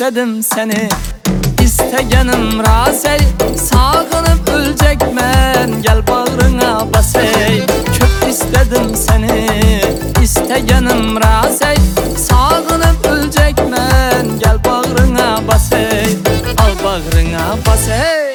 istedim seni, istegenim rasey. Sağınıp ölecekmen, gel bağrına basey. Çok istedim seni, istegenim rasey. Sağınıp ölecekmen, gel bağrına basey. Al bağrına basey.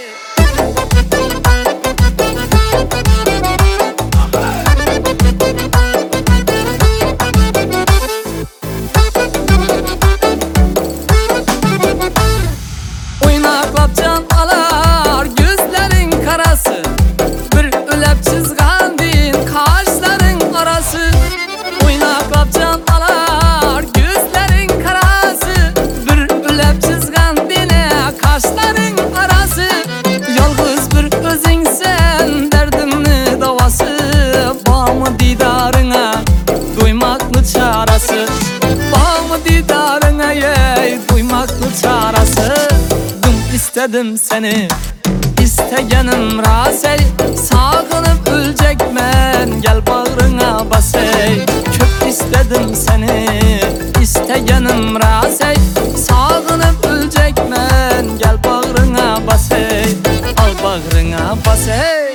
Can alar gözlerin karası, bir ölep çizgandin kaşların arası. Oynaklap can alar gözlerin karası, bir ölep çizgandin kaşların arası. Yalğız bir özünsen derdimni davası, bağımı didarına duymaklı çarası. Bağımı didarına yey duymaklı çarası. İstedim seni, istegenim rasey. Sağınıp ölecekmen, gel bağrına basey. Çok istedim seni, istegenim rasey. Sağınıp ölecekmen, gel bağrına basey. Al bağrına basey.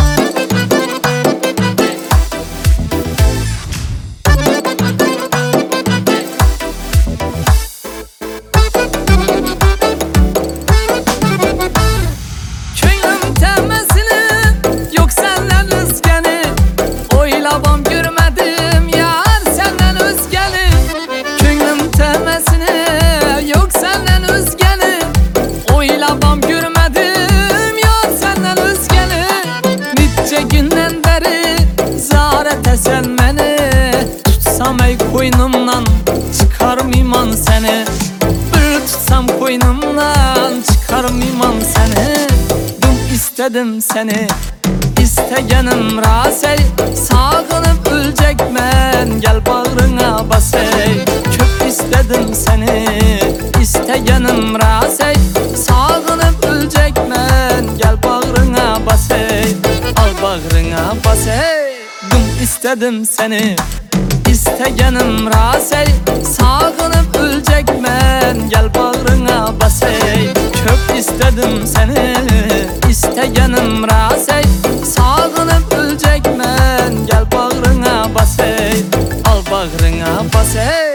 Sen beni tutsam ey koynumdan, çıkarmayman seni. Bir tutsam koynumdan, çıkarmayman seni. Dün istedim seni, istegenim rasey. Sağınıp ölecekmen, gel bağrına basey. Çok istedim seni, istegenim rasey. Sağınıp ölecekmen, gel bağrına basey. Al bağrına basey. İstedim seni, istegenim rasey. Sağınıp ölecekmen, gel bağrına basey. Çok istedim seni, istegenim rasey. Sağınıp ölecekmen, gel bağrına basey. Al bağrına basey.